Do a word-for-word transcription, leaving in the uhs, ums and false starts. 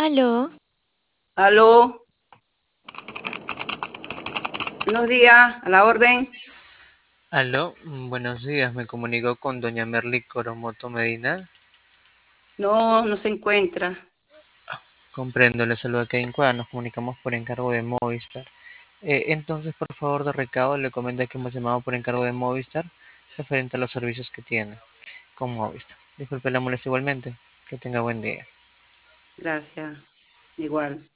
Aló, Aló, buenos días, a la orden. Aló, mm, buenos días, me comunico con doña Merly Coromoto Medina. No, no se encuentra. Comprendo, le saludo aquí en Cuadra, nos comunicamos por encargo de Movistar. Eh, entonces, por favor, de recado, le comento que hemos llamado por encargo de Movistar referente a los servicios que tiene con Movistar. Disculpe la molestia igualmente, que tenga buen día. Gracias, igual.